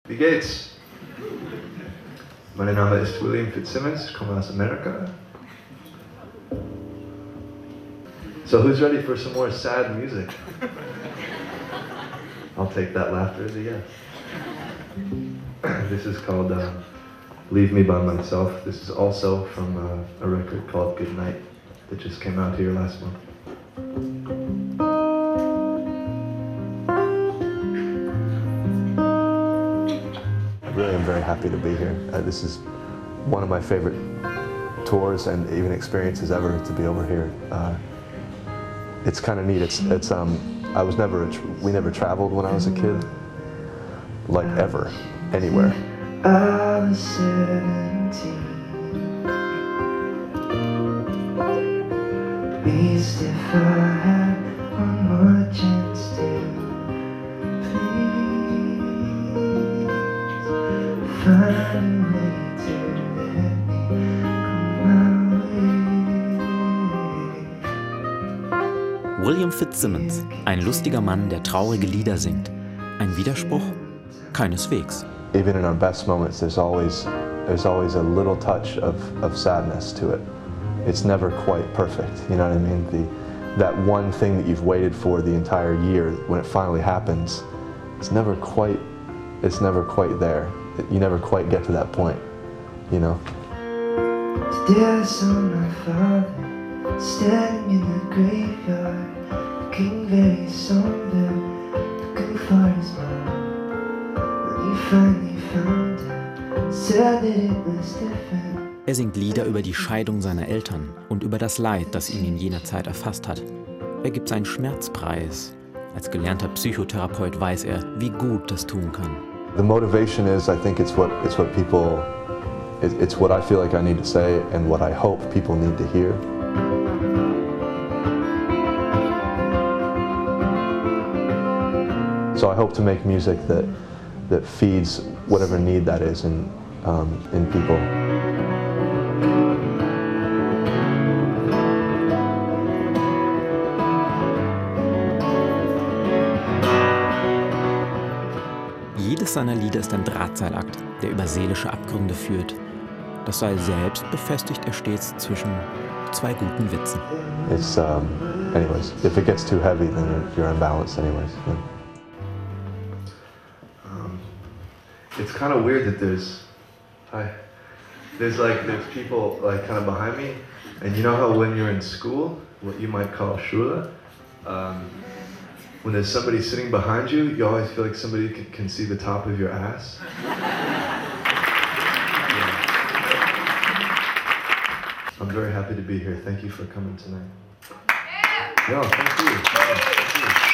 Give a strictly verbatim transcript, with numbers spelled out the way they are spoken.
Wie geht's? Mein Name ist William Fitzsimmons, ich komme aus Amerika. So who's ready for some more sad music? I'll take that laughter as a yes. This is called uh, Leave Me By Myself. This is also from uh, a record called Good Night that just came out here last month. I really am very happy to be here. Uh, this is one of my favorite tours and even experiences ever to be over here. Uh, it's kind of neat. It's it's um I was never a tr we never traveled when I was a kid, like ever, anywhere. I was seventeen. Least if I had one more chance to please find a way to let me come my way. William Fitzsimmons, ein lustiger Mann, der traurige Lieder singt. Ein Widerspruch? Keineswegs. Even in our best moments, there's always there's always a little touch of, of sadness to it. It's never quite perfect, you know what I mean? The, that one thing that you've waited for the entire year, when it finally happens, it's never quite, it's never quite there. You never quite get to that point, you know? Today I saw my father standing in the graveyard, looking very somber, looking for his mom. When he finally found her, said that it was different. Er singt Lieder über die Scheidung seiner Eltern und über das Leid, das ihn in jener Zeit erfasst hat. Er gibt seinen Schmerzpreis. Als gelernter Psychotherapeut weiß er, wie gut das tun kann. The motivation is, I think it's what it's what people, it's what I feel like I need to say and what I hope people need to hear. So I hope to make music that that feeds whatever need that is in um, in people. Jedes seiner Lieder ist ein Drahtseilakt, der über seelische Abgründe führt. Das Seil selbst befestigt er stets zwischen zwei guten Witzen. It's um, anyways, if it gets too heavy, then you're, you're unbalanced anyways. Yeah. Um, it's kind of weird that there's, hi, there's like there's people like kind of behind me, and you know how when you're in school, what you might call Schule, um, when there's somebody sitting behind you, you always feel like somebody can, can see the top of your ass. Yeah. I'm very happy to be here. Thank you for coming tonight. Yeah, thank you. Thank you.